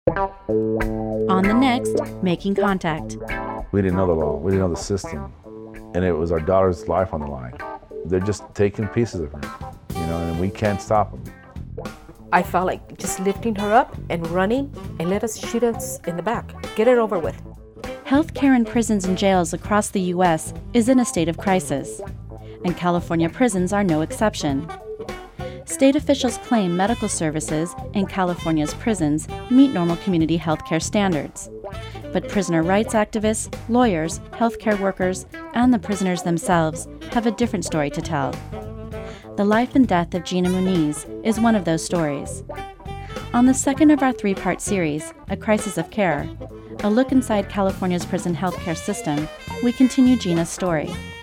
On the next, Making Contact. We didn't know the law, we didn't know the system, and it was our daughter's life on the line. They're just taking pieces of her, and we can't stop them. I felt like just lifting her up and running and let us shoot us in the back. Get it over with. Healthcare in prisons and jails across the U.S. is in a state of crisis, and California prisons are no exception. State officials claim medical services in California's prisons meet normal community healthcare standards. But prisoner rights activists, lawyers, healthcare workers, and the prisoners themselves have a different story to tell. The life and death of Gina Muniz is one of those stories. On the second of our three-part series, A Crisis of Care, a look inside California's prison healthcare system, we continue Gina's story.